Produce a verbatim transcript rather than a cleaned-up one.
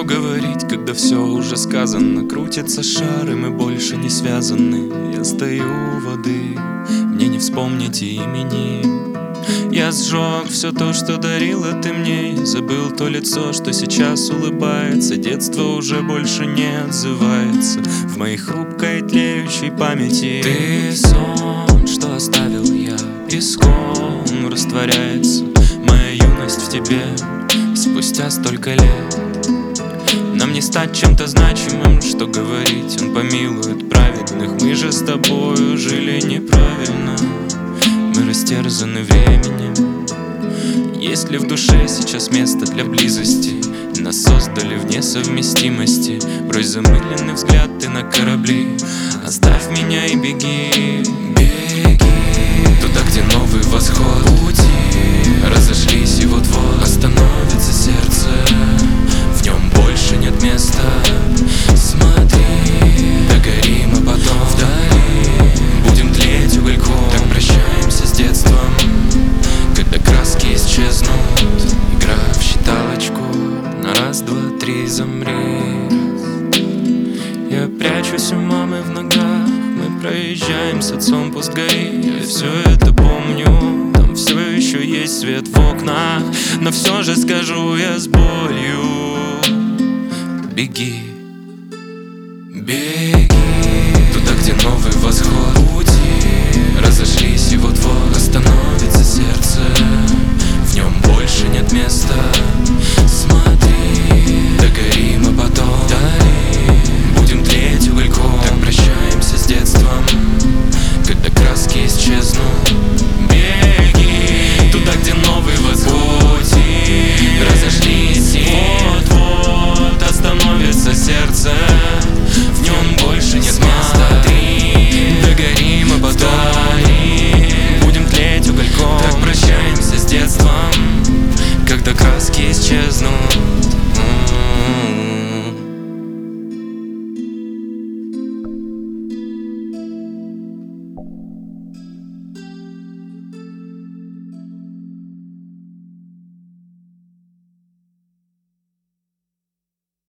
говорить, когда все уже сказано? Крутится шар, и мы больше не связаны. Я стою у воды, мне не вспомнить имени. Я сжег все то, что дарила ты мне. Забыл то лицо, что сейчас улыбается. Детство уже больше не отзывается в моей хрупкой тлеющей памяти. Ты сон, что оставил я песком, растворяется моя юность в тебе спустя столько лет. Нам не стать чем-то значимым, что говорить, он помилует праведных. Мы же с тобою жили неправильно, мы растерзаны временем. Есть ли в душе сейчас место для близости? Нас создали в несовместимости. Брось замыленный взгляд ты на корабли, оставь меня и беги, беги туда, где новый восход. Пути разошлись и вот-вот остановится сердце, в нем больше нет места. Смотри, догорим, а потом вдали будем тлеть угольком. Так прощаемся с детством, когда краски исчезнут. Игра в считалочку на раз, два, три, замри. Я прячусь у мамы в ногах, мы проезжаем с отцом пустгаи. Я все это помню, там все еще есть свет в окнах, но все же скажу я с болью: беги, беги туда, где новый восход. Пути разошлись и вот-вот остановится сердце, в нем больше нет места.